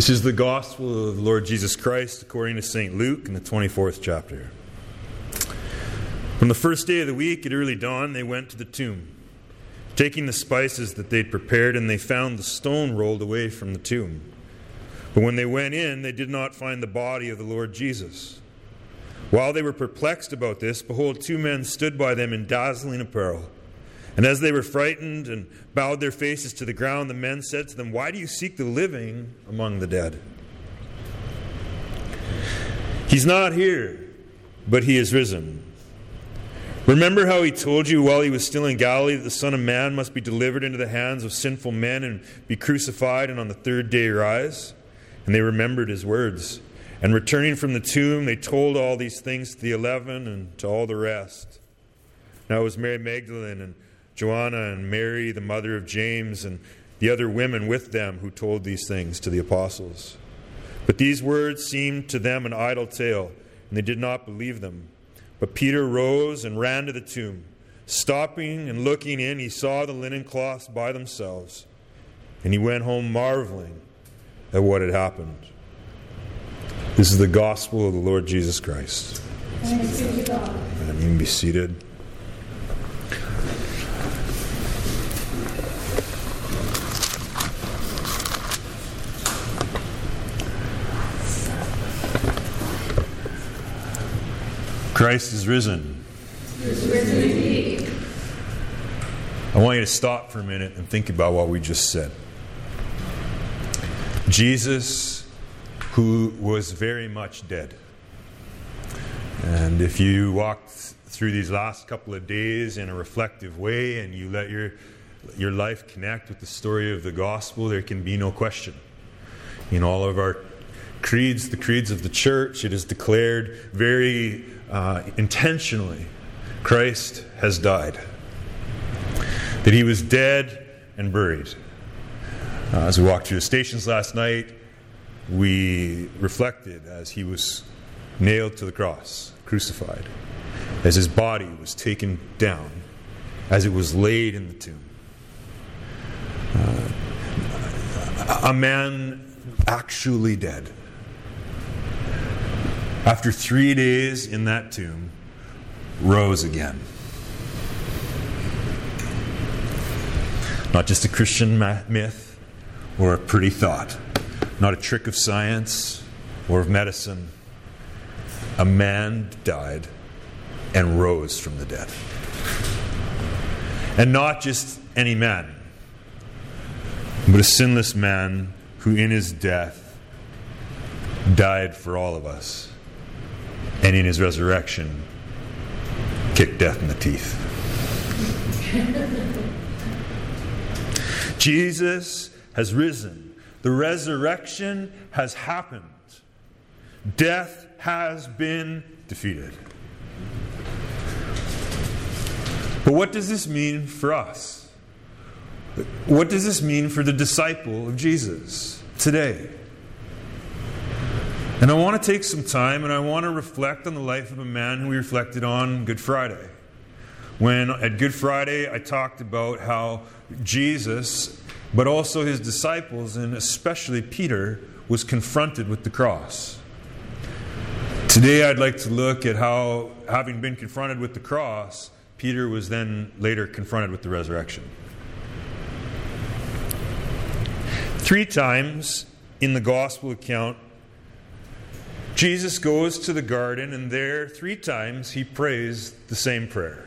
This is the gospel of the Lord Jesus Christ according to St. Luke in the 24th chapter. On the first day of the week at early dawn, they went to the tomb, taking the spices that they'd prepared, and they found the stone rolled away from the tomb. But when they went in, they did not find the body of the Lord Jesus. While they were perplexed about this, behold, two men stood by them in dazzling apparel. And as they were frightened and bowed their faces to the ground, the men said to them, "Why do you seek the living among the dead? He's not here, but he is risen. Remember how he told you while he was still in Galilee that the Son of Man must be delivered into the hands of sinful men and be crucified and on the third day rise?" And they remembered his words. And returning from the tomb, they told all these things to the 11 and to all the rest. Now it was Mary Magdalene and Joanna and Mary, the mother of James, and the other women with them who told these things to the apostles. But these words seemed to them an idle tale, and they did not believe them. But Peter rose and ran to the tomb. Stopping and looking in, he saw the linen cloths by themselves, and he went home marveling at what had happened. This is the gospel of the Lord Jesus Christ. Thanks be to God. And you can be seated. Christ is risen. Risen indeed. I want you to stop for a minute and think about what we just said. Jesus, who was very much dead. And if you walked through these last couple of days in a reflective way and you let your life connect with the story of the gospel, there can be no question. In all of our creeds, the creeds of the church, it is declared very intentionally, Christ has died. That he was dead and buried. As we walked through the stations last night, we reflected as he was nailed to the cross, crucified, as his body was taken down, as it was laid in the tomb. A man actually dead. After 3 days in that tomb, rose again. Not just a Christian myth or a pretty thought. Not a trick of science or of medicine. A man died and rose from the dead. And not just any man, but a sinless man who in his death died for all of us. And in his resurrection, kicked death in the teeth. Jesus has risen. The resurrection has happened. Death has been defeated. But what does this mean for us? What does this mean for the disciple of Jesus today? And I want to take some time and I want to reflect on the life of a man who we reflected on Good Friday. When at Good Friday I talked about how Jesus, but also his disciples, and especially Peter, was confronted with the cross. Today I'd like to look at how, having been confronted with the cross, Peter was then later confronted with the resurrection. 3 times in the gospel account, Jesus goes to the garden, and there 3 times he prays the same prayer.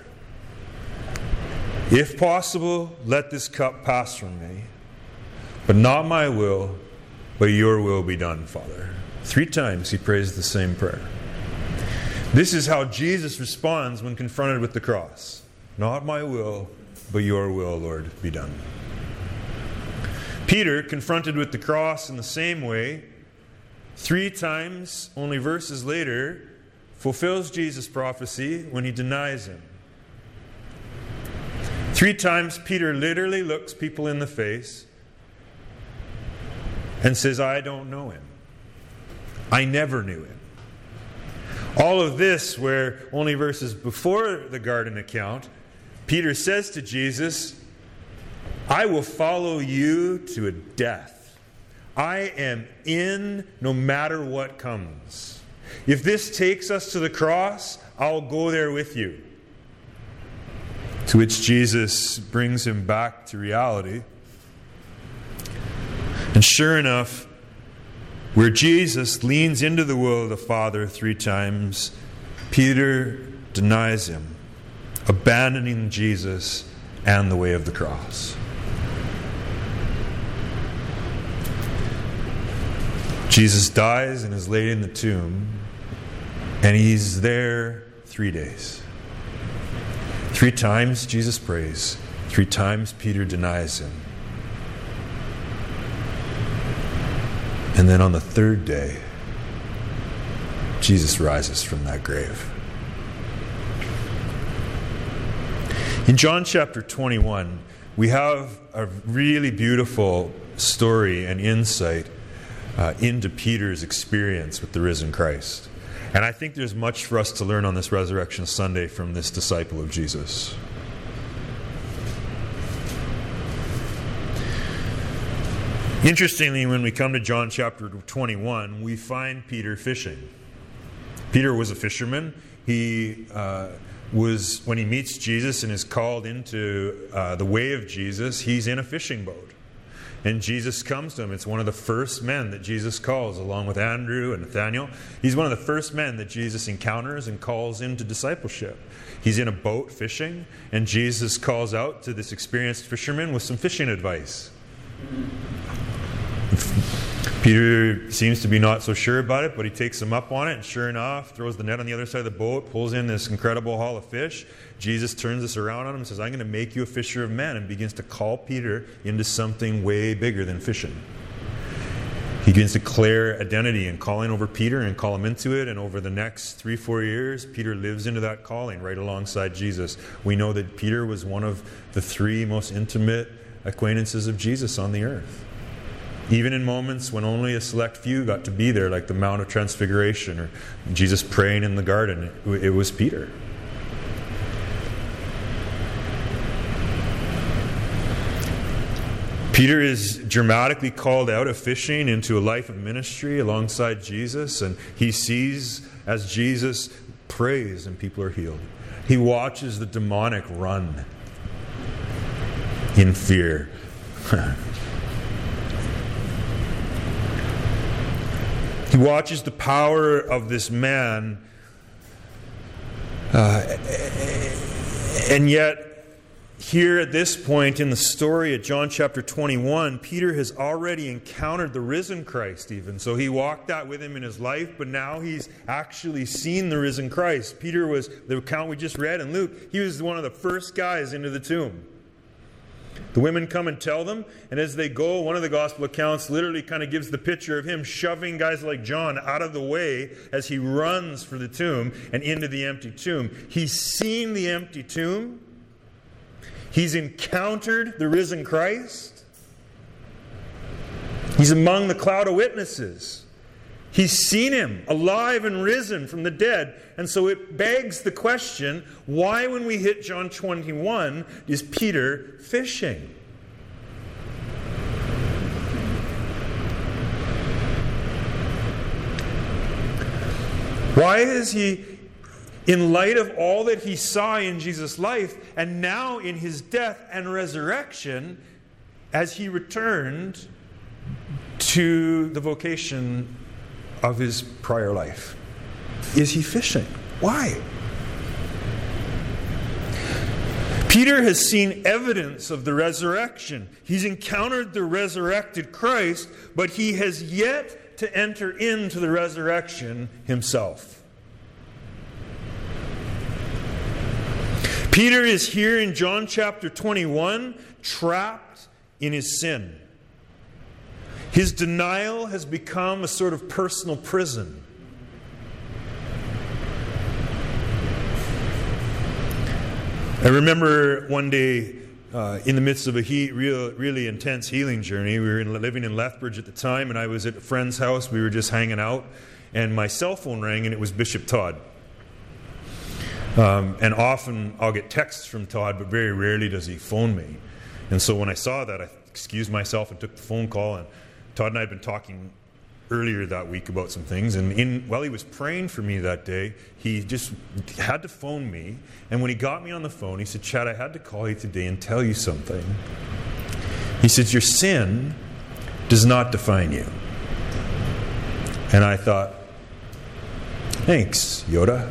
If possible, let this cup pass from me, but not my will, but your will be done, Father. 3 times he prays the same prayer. This is how Jesus responds when confronted with the cross. Not my will, but your will, Lord, be done. Peter, confronted with the cross in the same way, 3 times, only verses later, fulfills Jesus' prophecy when he denies him. 3 times Peter literally looks people in the face and says, I don't know him. I never knew him. All of this where only verses before the garden account, Peter says to Jesus, I will follow you to a death. I am in no matter what comes. If this takes us to the cross, I'll go there with you. To which Jesus brings him back to reality. And sure enough, where Jesus leans into the will of the Father 3 times, Peter denies him, abandoning Jesus and the way of the cross. Jesus dies and is laid in the tomb, and he's there 3 days. 3 times Jesus prays. 3 times Peter denies him. And then on the 3rd day, Jesus rises from that grave. In John chapter 21, we have a really beautiful story and insight into Peter's experience with the risen Christ. And I think there's much for us to learn on this Resurrection Sunday from this disciple of Jesus. Interestingly, when we come to John chapter 21, we find Peter fishing. Peter was a fisherman. He when he meets Jesus and is called into the way of Jesus, he's in a fishing boat. And Jesus comes to him. It's one of the first men that Jesus calls, along with Andrew and Nathaniel. He's one of the first men that Jesus encounters and calls into discipleship. He's in a boat fishing, and Jesus calls out to this experienced fisherman with some fishing advice. Peter seems to be not so sure about it, but he takes him up on it, and sure enough, throws the net on the other side of the boat, pulls in this incredible haul of fish. Jesus turns this around on him and says, I'm going to make you a fisher of men, and begins to call Peter into something way bigger than fishing. He begins to declare identity and calling over Peter and call him into it, and over the next 3-4 years, Peter lives into that calling right alongside Jesus. We know that Peter was one of the 3 most intimate acquaintances of Jesus on the earth. Even in moments when only a select few got to be there, like the Mount of Transfiguration or Jesus praying in the garden, it was Peter. Peter is dramatically called out of fishing into a life of ministry alongside Jesus, and he sees as Jesus prays and people are healed. He watches the demonic run in fear. He watches the power of this man, and yet here at this point in the story at John chapter 21, Peter has already encountered the risen Christ even. So he walked that with him in his life, but now he's actually seen the risen Christ. Peter was, the account we just read in Luke, he was one of the first guys into the tomb. The women come and tell them, and as they go, one of the gospel accounts literally kind of gives the picture of him shoving guys like John out of the way as he runs for the tomb and into the empty tomb. He's seen the empty tomb. He's encountered the risen Christ. He's among the cloud of witnesses. He's seen him alive and risen from the dead. And so it begs the question, why when we hit John 21 is Peter fishing? Why is he, in light of all that he saw in Jesus' life, and now in his death and resurrection, as he returned to the vocation of his prior life, is he fishing? Why? Peter has seen evidence of the resurrection. He's encountered the resurrected Christ, but he has yet to enter into the resurrection himself. Peter is here in John chapter 21, trapped in his sin. His denial has become a sort of personal prison. I remember one day in the midst of a really intense healing journey. We were living in Lethbridge at the time, and I was at a friend's house. We were just hanging out, and my cell phone rang, and it was Bishop Todd. And often I'll get texts from Todd, but very rarely does he phone me. And so when I saw that, I excused myself and took the phone call, and Todd and I had been talking earlier that week about some things, and while he was praying for me that day, he just had to phone me. And when he got me on the phone, he said, Chad, I had to call you today and tell you something. He said, your sin does not define you. And I thought, thanks, Yoda.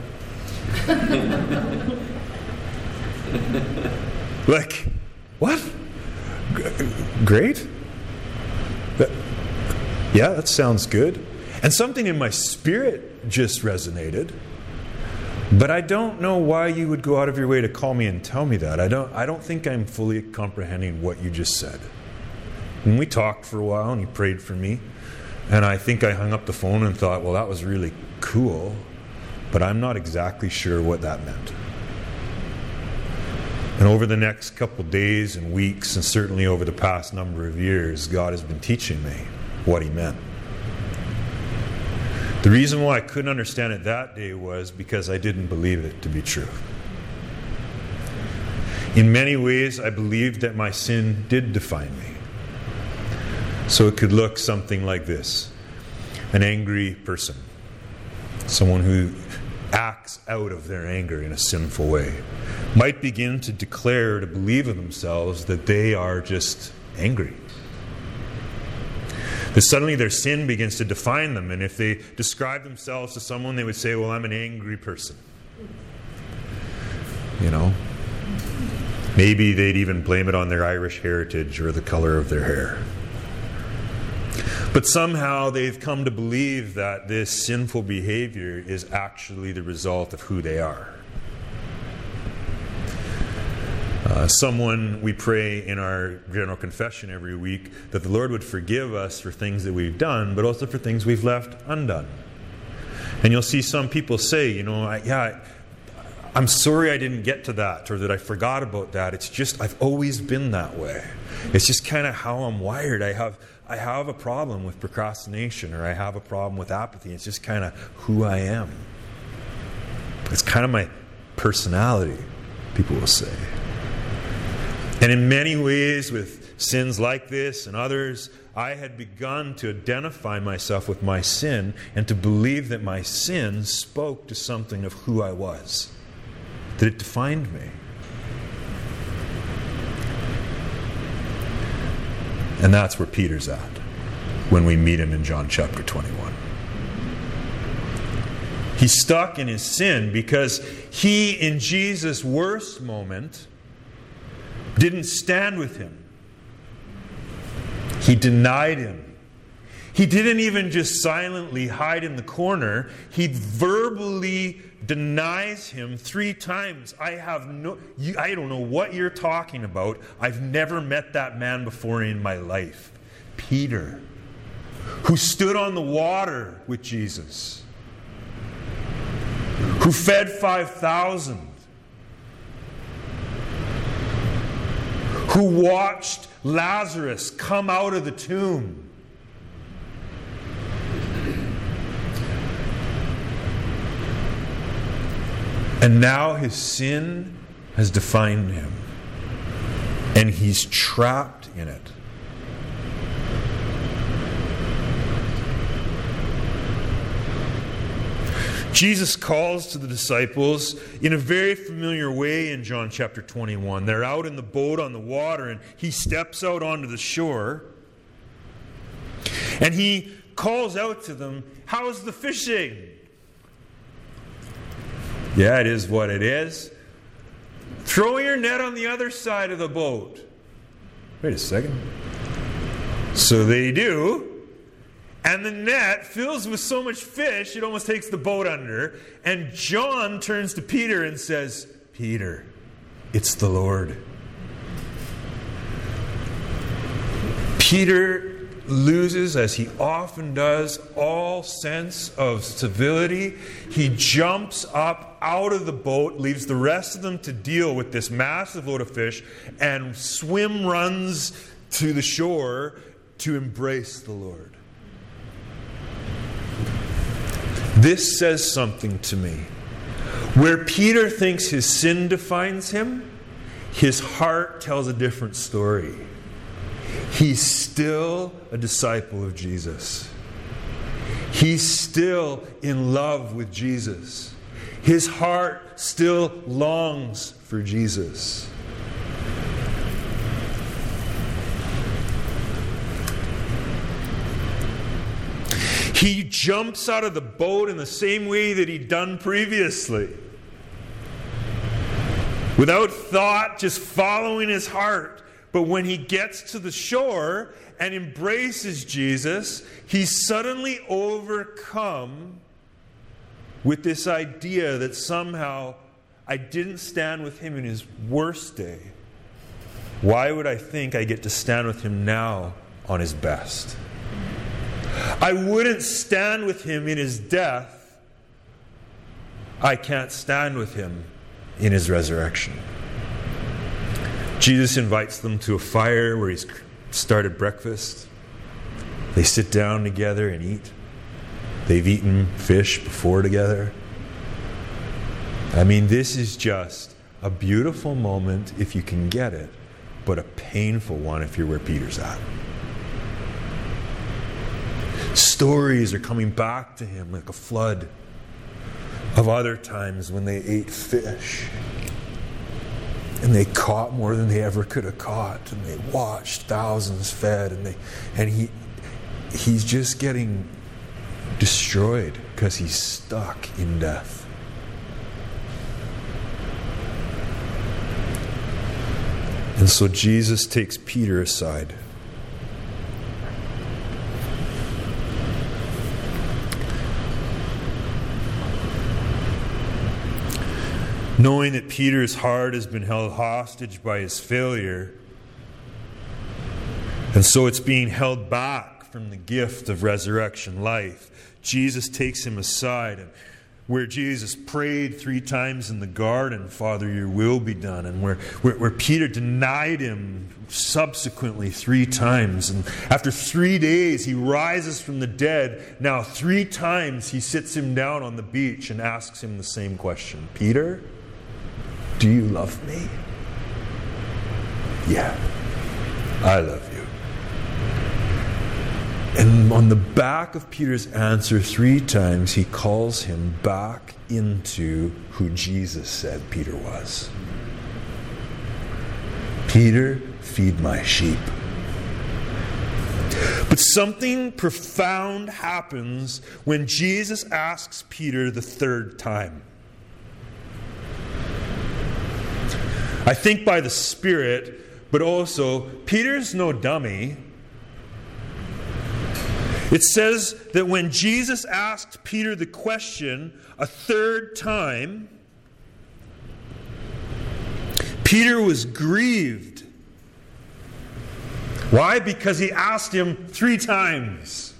Like, what? Great? Yeah, that sounds good. And something in my spirit just resonated. But I don't know why you would go out of your way to call me and tell me that. I don't think I'm fully comprehending what you just said. And we talked for a while, and he prayed for me. And I think I hung up the phone and thought, well, that was really cool, but I'm not exactly sure what that meant. And over the next couple days and weeks, and certainly over the past number of years, God has been teaching me what he meant. The reason why I couldn't understand it that day was because I didn't believe it to be true. In many ways, I believed that my sin did define me. So it could look something like this. An angry person. Someone who acts out of their anger in a sinful way might begin to declare, to believe of themselves that they are just angry. That suddenly their sin begins to define them, and if they describe themselves to someone, they would say, well, I'm an angry person. You know? Maybe they'd even blame it on their Irish heritage or the color of their hair. But somehow they've come to believe that this sinful behavior is actually the result of who they are. We pray in our general confession every week that the Lord would forgive us for things that we've done, but also for things we've left undone. And you'll see some people say, I'm sorry I didn't get to that, or that I forgot about that. It's just, I've always been that way. It's just kind of how I'm wired. I have a problem with procrastination, or I have a problem with apathy. It's just kind of who I am. It's kind of my personality, people will say. And in many ways, with sins like this and others, I had begun to identify myself with my sin and to believe that my sin spoke to something of who I was, that it defined me. And that's where Peter's at when we meet him in John chapter 21. He's stuck in his sin because he, in Jesus' worst moment, didn't stand with him. He denied him. He didn't even just silently hide in the corner. He verbally denies him 3 times. I don't know what you're talking about. I've never met that man before in my life. Peter, who stood on the water with Jesus, who fed 5,000, who watched Lazarus come out of the tomb. And now his sin has defined him. And he's trapped in it. Jesus calls to the disciples in a very familiar way in John chapter 21. They're out in the boat on the water, and he steps out onto the shore. And he calls out to them, "How's the fishing?" Yeah, it is what it is. Throw your net on the other side of the boat. Wait a second. So they do. And the net fills with so much fish, it almost takes the boat under. And John turns to Peter and says, "Peter, it's the Lord." Peter loses, as he often does, all sense of civility. He jumps up out of the boat, leaves the rest of them to deal with this massive load of fish, and runs to the shore to embrace the Lord. This says something to me. Where Peter thinks his sin defines him, his heart tells a different story. He's still a disciple of Jesus. He's still in love with Jesus. His heart still longs for Jesus. He jumps out of the boat in the same way that he'd done previously. Without thought, just following his heart. But when he gets to the shore and embraces Jesus, he's suddenly overcome with this idea that somehow I didn't stand with him in his worst day. Why would I think I get to stand with him now on his best? I wouldn't stand with him in his death. I can't stand with him in his resurrection. Jesus invites them to a fire where he's started breakfast. They sit down together and eat. They've eaten fish before together. I mean, this is just a beautiful moment if you can get it, but a painful one if you're where Peter's at. Stories are coming back to him like a flood of other times when they ate fish. And they caught more than they ever could have caught. And they watched thousands fed. And he's just getting destroyed because he's stuck in death. And so Jesus takes Peter aside. Knowing that Peter's heart has been held hostage by his failure, and so it's being held back from the gift of resurrection life, Jesus takes him aside, and where Jesus prayed 3 times in the garden, Father, your will be done, and where Peter denied him subsequently 3 times, and after 3 days he rises from the dead. Now 3 times he sits him down on the beach and asks him the same question. Peter, do you love me? Yeah, I love you. And on the back of Peter's answer 3 times, he calls him back into who Jesus said Peter was. Peter, feed my sheep. But something profound happens when Jesus asks Peter the 3rd time. I think by the Spirit, but also, Peter's no dummy. It says that when Jesus asked Peter the question a 3rd time, Peter was grieved. Why? Because he asked him 3 times.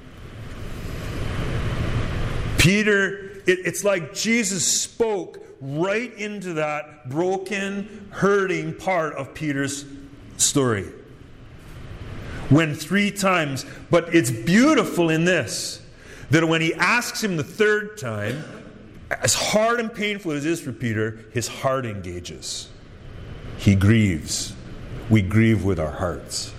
Peter, it's like Jesus spoke right into that broken, hurting part of Peter's story. When 3 times, but it's beautiful in this, that when he asks him the 3rd time, as hard and painful as it is for Peter, his heart engages. He grieves. We grieve with our hearts.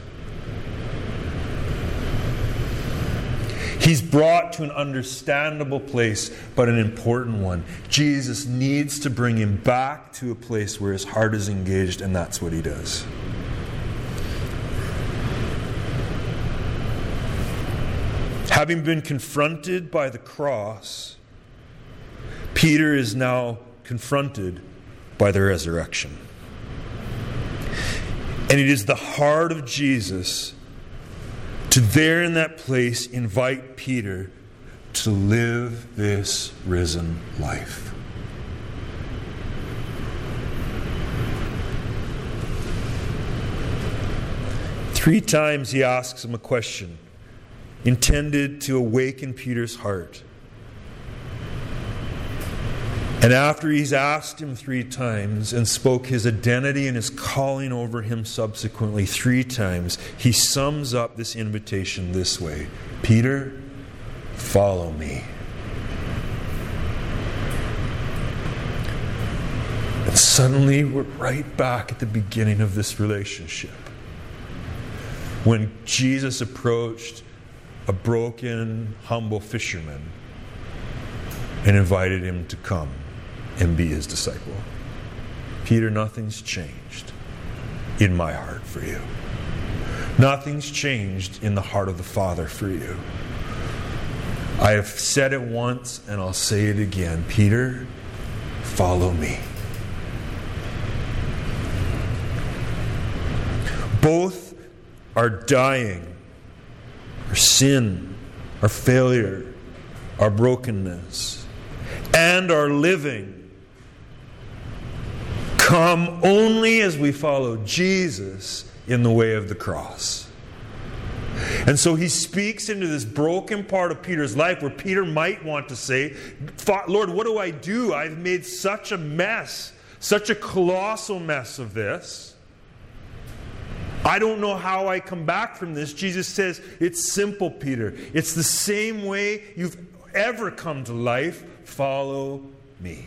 He's brought to an understandable place, but an important one. Jesus needs to bring him back to a place where his heart is engaged, and that's what he does. Having been confronted by the cross, Peter is now confronted by the resurrection. And it is the heart of Jesus to there in that place invite Peter to live this risen life. Three times he asks him a question intended to awaken Peter's heart. And after he's asked him 3 times and spoke his identity and his calling over him subsequently 3 times, he sums up this invitation this way: Peter, follow me. And suddenly we're right back at the beginning of this relationship. when Jesus approached a broken, humble fisherman and invited him to come and be his disciple. Peter, nothing's changed in my heart for you. Nothing's changed in the heart of the Father for you. I have said it once and I'll say it again. Peter, follow me. Both are dying. Our sin, our failure, our brokenness, and our living come only as we follow Jesus in the way of the cross. And so he speaks into this broken part of Peter's life where Peter might want to say, Lord, what do I do? I've made such a mess, such a colossal mess of this. I don't know how I come back from this. Jesus says, it's simple, Peter. It's the same way you've ever come to life. Follow me.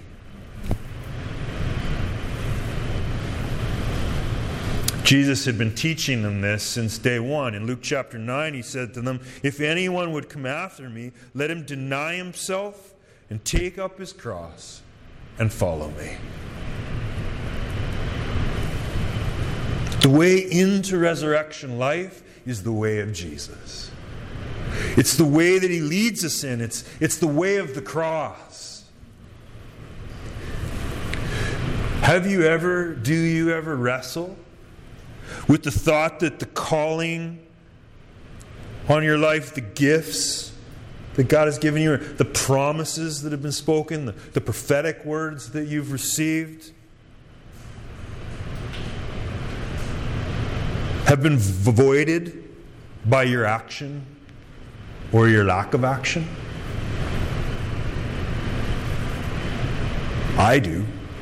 Jesus had been teaching them this since day one. In Luke chapter 9, he said to them, if anyone would come after me, let him deny himself and take up his cross and follow me. The way into resurrection life is the way of Jesus. It's the way that he leads us in. It's the way of the cross. Do you ever wrestle with the thought that the calling on your life, the gifts that God has given you, the promises that have been spoken, the prophetic words that you've received, have been voided by your action or your lack of action? I do.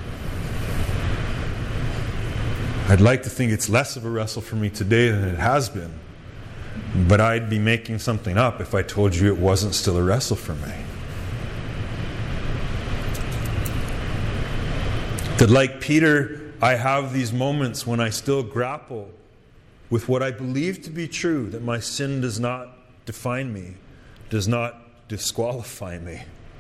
I'd like to think it's less of a wrestle for me today than it has been. But I'd be making something up if I told you it wasn't still a wrestle for me. That like Peter, I have these moments when I still grapple with what I believe to be true, that my sin does not define me, does not disqualify me.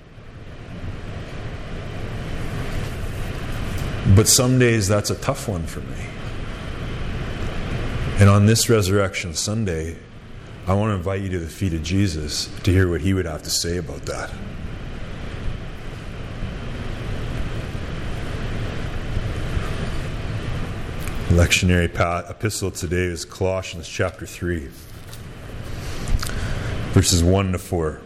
But some days that's a tough one for me. And on this Resurrection Sunday, I want to invite you to the feet of Jesus to hear what he would have to say about that. The lectionary epistle today is Colossians chapter 3, verses 1 to 4.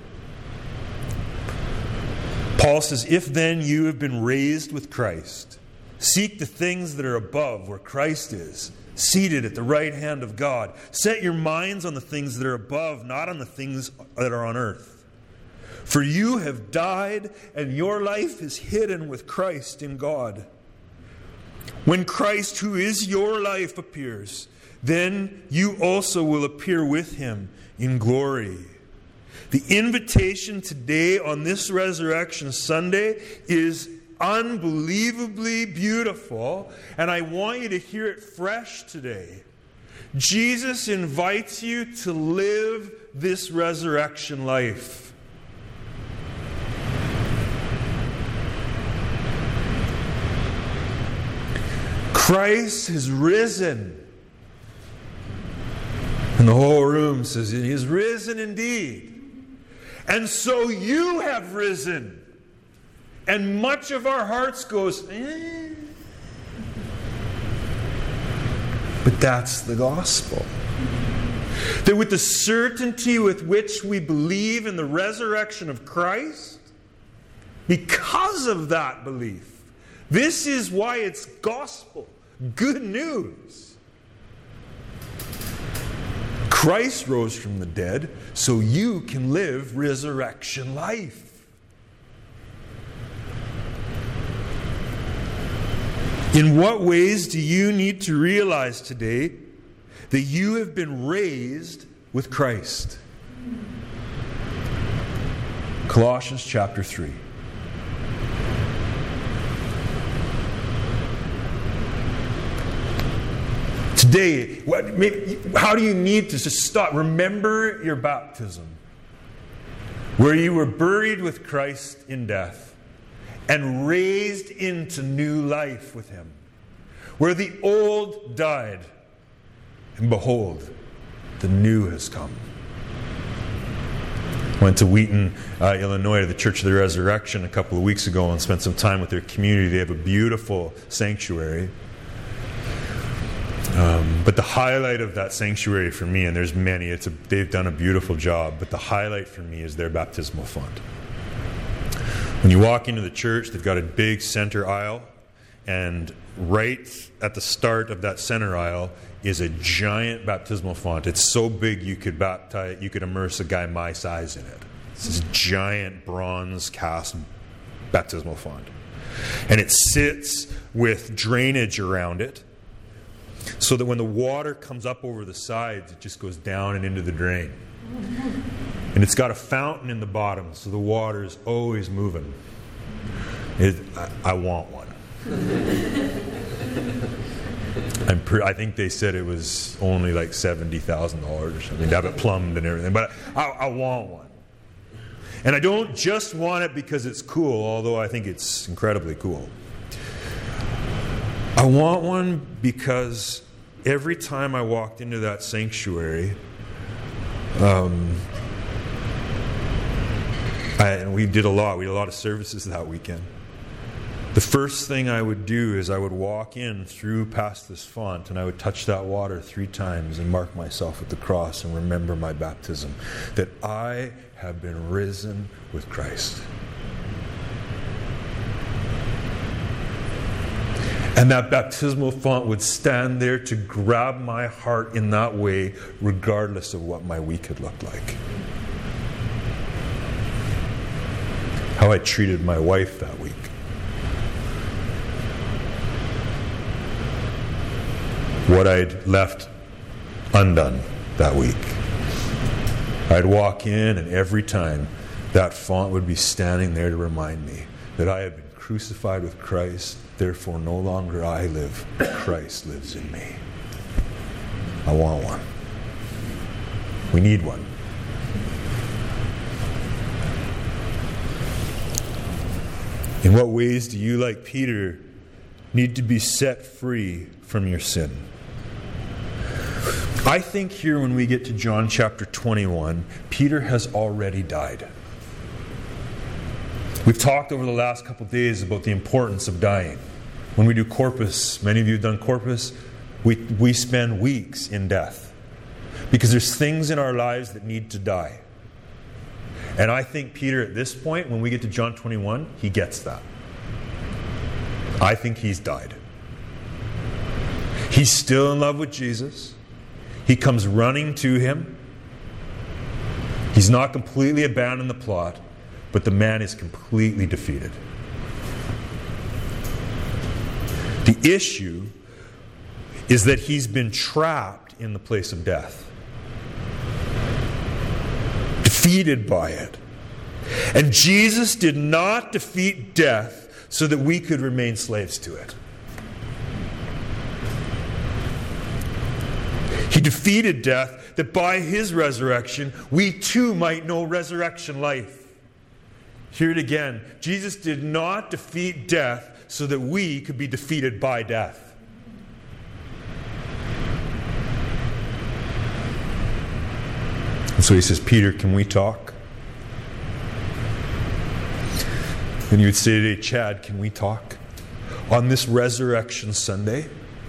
Paul says, if then you have been raised with Christ, seek the things that are above where Christ is, seated at the right hand of God. Set your minds on the things that are above, not on the things that are on earth. For you have died, and your life is hidden with Christ in God. When Christ, who is your life, appears, then you also will appear with him in glory. The invitation today on this Resurrection Sunday is unbelievably beautiful, and I want you to hear it fresh today. Jesus invites you to live this resurrection life. Christ has risen. And the whole room says, he is risen indeed. And so you have risen. And much of our hearts goes, But that's the gospel. That with the certainty with which we believe in the resurrection of Christ, because of that belief, this is why it's gospel, good news. Christ rose from the dead so you can live resurrection life. In what ways do you need to realize today that you have been raised with Christ? Colossians chapter 3. Today, how do you need to just stop? Remember your baptism, where you were buried with Christ in death and raised into new life with Him, where the old died, and behold, the new has come. Went to Wheaton, Illinois, to the Church of the Resurrection a couple of weeks ago and spent some time with their community. They have a beautiful sanctuary. But the highlight of that sanctuary for me, and there's many, they've done a beautiful job, but the highlight for me is their baptismal font. When you walk into the church, they've got a big center aisle, and right at the start of that center aisle is a giant baptismal font. It's so big you could immerse a guy my size in it. It's this giant bronze cast baptismal font. And it sits with drainage around it, so that when the water comes up over the sides, it just goes down and into the drain. And it's got a fountain in the bottom, so the water is always moving. I want one. I think they said it was only like $70,000 or something to have it plumbed and everything. But I want one. And I don't just want it because it's cool, although I think it's incredibly cool. I want one because every time I walked into that sanctuary, we did a lot of services that weekend. The first thing I would do is I would walk in through past this font and I would touch that water 3 times and mark myself at the cross and remember my baptism, that I have been risen with Christ. And that baptismal font would stand there to grab my heart in that way, regardless of what my week had looked like. How I treated my wife that week. What I'd left undone that week. I'd walk in, and every time that font would be standing there to remind me that I have been crucified with Christ, therefore no longer I live, Christ lives in me. I want one. We need one. In what ways do you, like Peter, need to be set free from your sin? I think here when we get to John chapter 21, Peter has already died. We've talked over the last couple of days about the importance of dying. When we do Corpus, many of you have done Corpus, we spend weeks in death. Because there's things in our lives that need to die. And I think Peter at this point, when we get to John 21, he gets that. I think he's died. He's still in love with Jesus. He comes running to him. He's not completely abandoned the plot, but the man is completely defeated. The issue is that he's been trapped in the place of death. Defeated by it. And Jesus did not defeat death so that we could remain slaves to it. He defeated death that by his resurrection, we too might know resurrection life. Hear it again. Jesus did not defeat death so that we could be defeated by death. And so he says, Peter, can we talk? And you would say today, Chad, can we talk? On this Resurrection Sunday,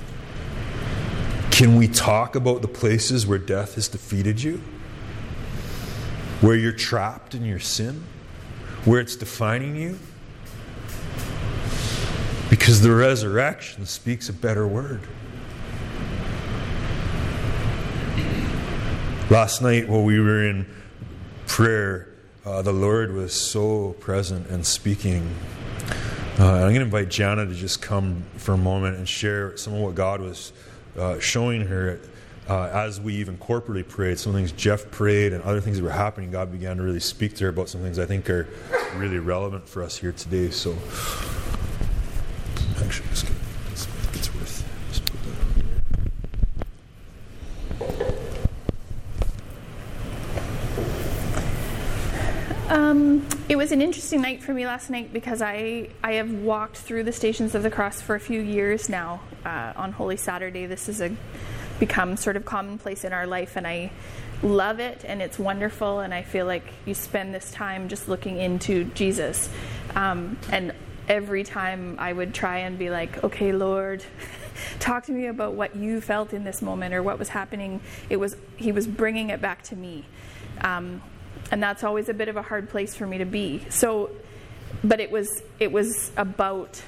can we talk about the places where death has defeated you? Where you're trapped in your sin? Where it's defining you? Because the resurrection speaks a better word. Last night while we were in prayer, the Lord was so present and speaking. I'm going to invite Jana to just come for a moment and share some of what God was showing her as we even corporately prayed. Some things Jeff prayed and other things that were happening. God began to really speak to her about some things I think are really relevant for us here today. So, actually, it's worth. Just put that on It was an interesting night for me last night because I have walked through the Stations of the Cross for a few years now. On Holy Saturday, this has become sort of commonplace in our life, and I love it, and it's wonderful, and I feel like you spend this time just looking into Jesus. And every time I would try and be like, okay, Lord, talk to me about what you felt in this moment or what was happening. He was bringing it back to me. And that's always a bit of a hard place for me to be. So, but it was about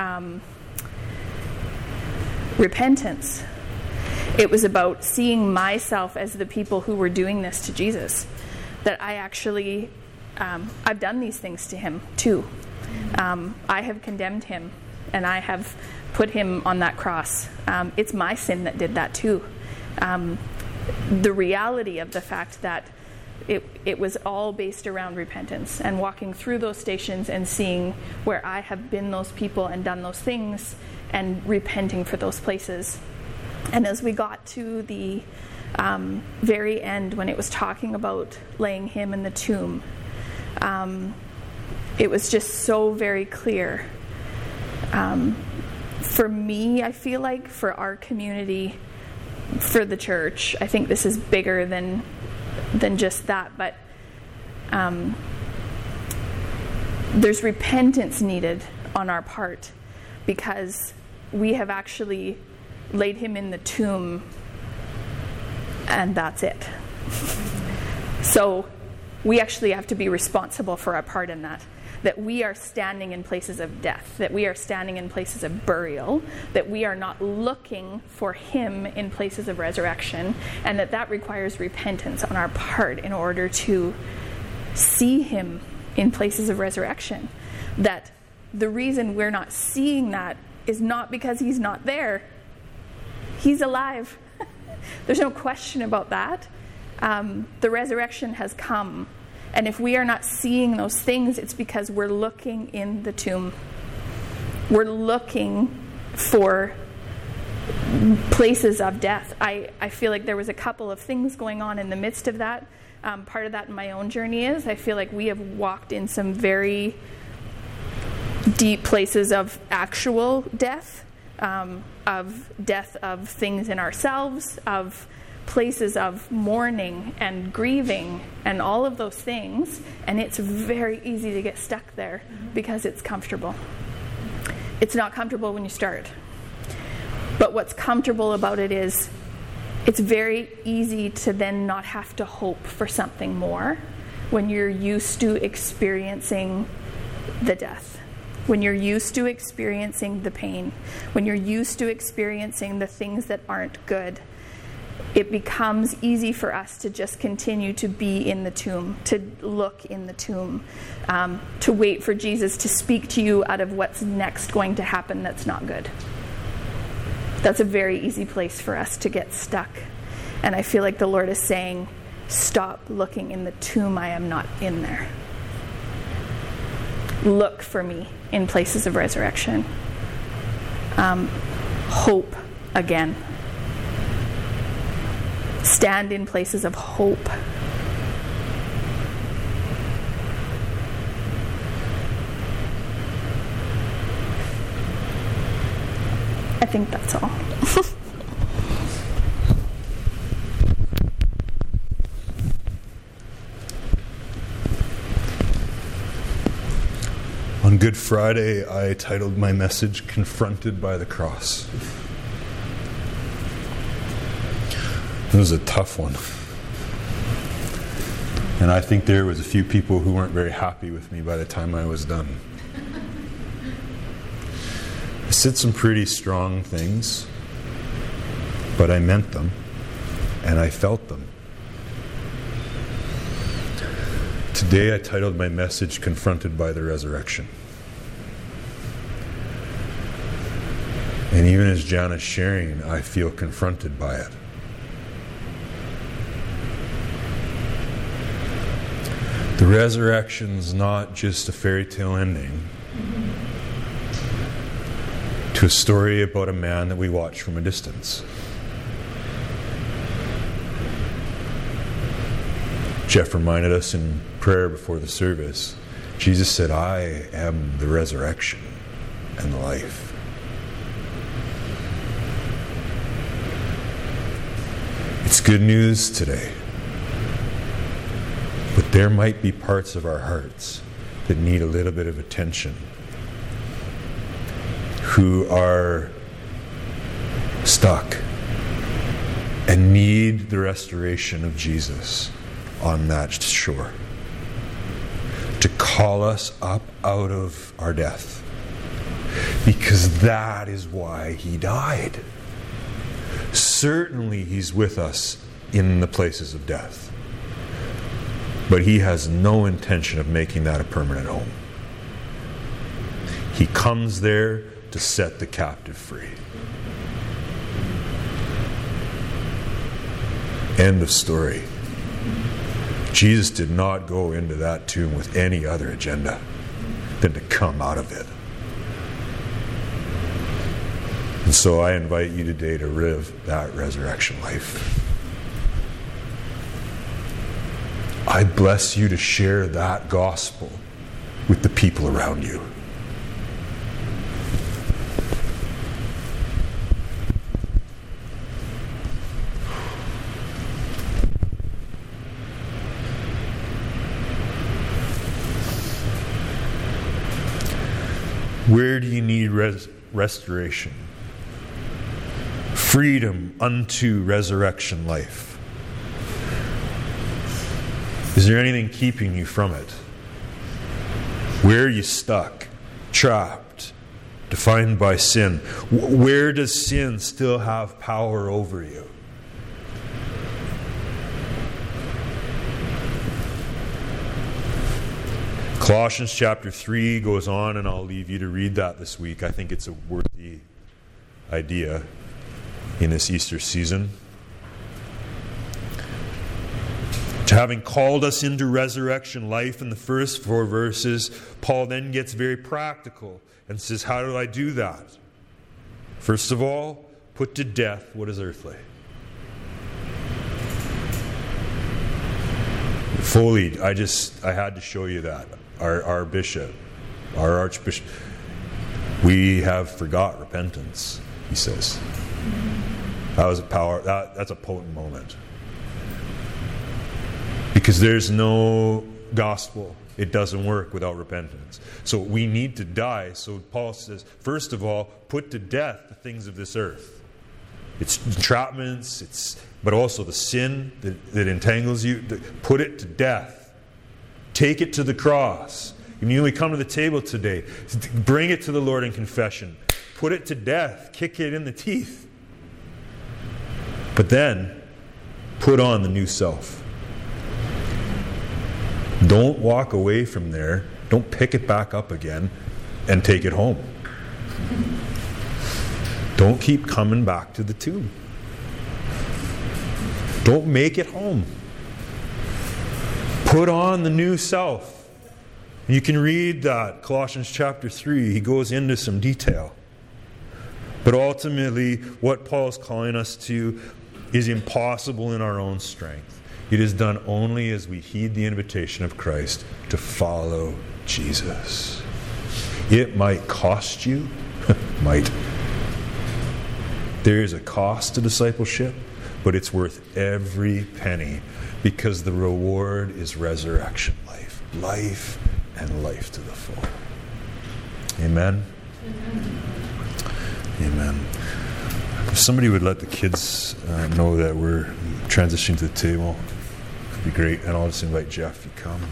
repentance. It was about seeing myself as the people who were doing this to Jesus. That I actually, I've done these things to him too. I have condemned him, and I have put him on that cross. It's my sin that did that too. The reality of the fact that it was all based around repentance and walking through those stations and seeing where I have been those people and done those things and repenting for those places. And as we got to the very end, when it was talking about laying him in the tomb, it was just so very clear. For me, I feel like for our community, for the church, I think this is bigger than just that, but there's repentance needed on our part because we have actually laid him in the tomb and that's it. So we actually have to be responsible for our part in that we are standing in places of death, that we are standing in places of burial, that we are not looking for him in places of resurrection, and that requires repentance on our part in order to see him in places of resurrection. That the reason we're not seeing that is not because he's not there. He's alive. There's no question about that. The resurrection has come. And if we are not seeing those things, it's because we're looking in the tomb. We're looking for places of death. I feel like there was a couple of things going on in the midst of that. Part of that in my own journey is I feel like we have walked in some very deep places of actual death, of things in ourselves, of places of mourning and grieving and all of those things, and it's very easy to get stuck there because it's comfortable. It's not comfortable when you start, but what's comfortable about it is it's very easy to then not have to hope for something more when you're used to experiencing the death, when you're used to experiencing the pain, when you're used to experiencing the things that aren't good. It becomes easy for us to just continue to be in the tomb, to look in the tomb, to wait for Jesus to speak to you out of what's next going to happen that's not good. That's a very easy place for us to get stuck. And I feel like the Lord is saying, stop looking in the tomb. I am not in there. Look for me in places of resurrection. Hope again. Stand in places of hope. I think that's all. On Good Friday, I titled my message, Confronted by the Cross. It was a tough one. And I think there was a few people who weren't very happy with me by the time I was done. I said some pretty strong things, but I meant them, and I felt them. Today I titled my message, Confronted by the Resurrection. And even as Jana's sharing, I feel confronted by it. The resurrection's not just a fairy tale ending to a story about a man that we watch from a distance. Jeff reminded us in prayer before the service, Jesus said, I am the resurrection and the life. It's good news today. But there might be parts of our hearts that need a little bit of attention, who are stuck and need the restoration of Jesus on that shore to call us up out of our death, because that is why he died. Certainly he's with us in the places of death, but he has no intention of making that a permanent home. He comes there to set the captive free. End of story. Jesus did not go into that tomb with any other agenda than to come out of it. And so I invite you today to live that resurrection life. I bless you to share that gospel with the people around you. Where do you need restoration? Freedom unto resurrection life. Is there anything keeping you from it? Where are you stuck, trapped, defined by sin? Where does sin still have power over you? Colossians chapter 3 goes on, and I'll leave you to read that this week. I think it's a worthy idea in this Easter season. Having called us into resurrection life in the first 4 verses, Paul then gets very practical and says, how do I do that? First of all, put to death what is earthly. Foley, I had to show you that. Our bishop, our archbishop, we have forgot repentance, he says. That was that's a potent moment. Because there's no gospel. It doesn't work without repentance. So we need to die. So Paul says, first of all, put to death the things of this earth. It's entrapments, but also the sin that entangles you. Put it to death. Take it to the cross. When we come to the table today, bring it to the Lord in confession. Put it to death. Kick it in the teeth. But then, put on the new self. Don't walk away from there. Don't pick it back up again and take it home. Don't keep coming back to the tomb. Don't make it home. Put on the new self. You can read that, Colossians chapter 3. He goes into some detail. But ultimately, what Paul's calling us to is impossible in our own strength. It is done only as we heed the invitation of Christ to follow Jesus. It might cost you. Might. There is a cost to discipleship, but it's worth every penny, because the reward is resurrection life. Life and life to the full. Amen? Amen. If somebody would let the kids know that we're transitioning to the table, it'd be great. And I'll just invite Jeff to come.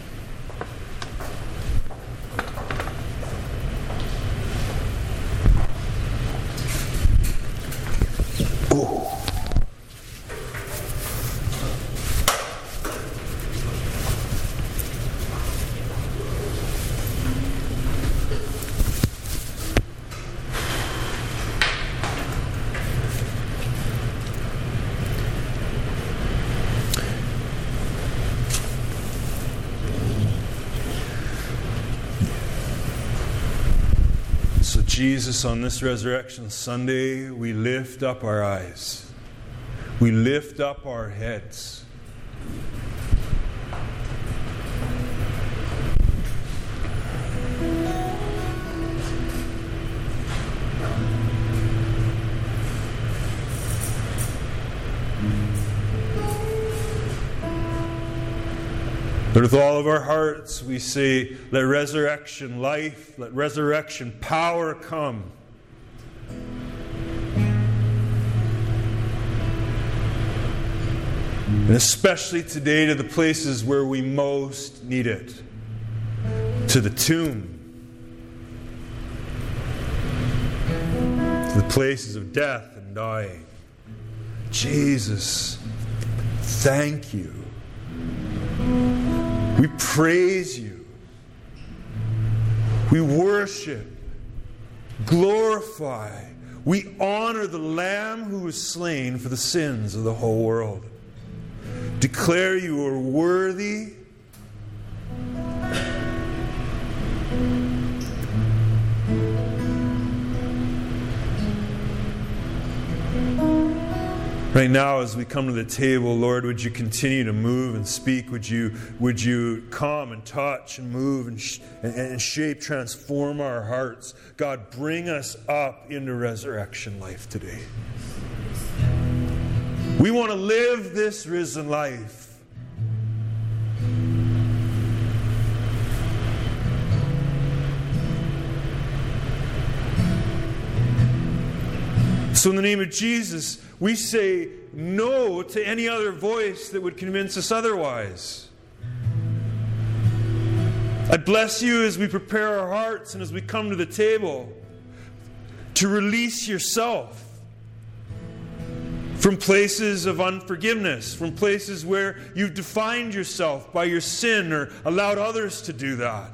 Jesus, on this Resurrection Sunday, we lift up our eyes. We lift up our heads. But with all of our hearts, we say, let resurrection life, let resurrection power come. And especially today to the places where we most need it. To the tomb. To the places of death and dying. Jesus, thank you. We praise you. We worship, glorify, we honor the Lamb who was slain for the sins of the whole world. Declare you are worthy. Right now, as we come to the table, Lord, would you continue to move and speak? Would you come and touch and move and shape, transform our hearts? God, bring us up into resurrection life today. We want to live this risen life. So in the name of Jesus, we say no to any other voice that would convince us otherwise. I bless you as we prepare our hearts and as we come to the table to release yourself from places of unforgiveness, from places where you've defined yourself by your sin or allowed others to do that.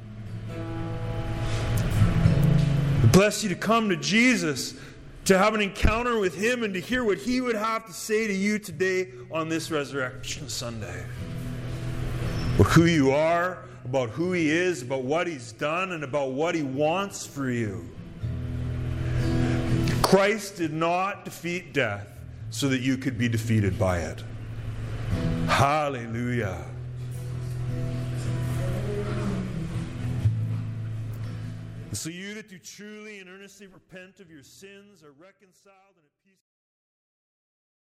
I bless you to come to Jesus, to have an encounter with Him and to hear what He would have to say to you today on this Resurrection Sunday. About who you are, about who He is, about what He's done, and about what He wants for you. Christ did not defeat death so that you could be defeated by it. Hallelujah. So you that do truly and earnestly repent of your sins are reconciled and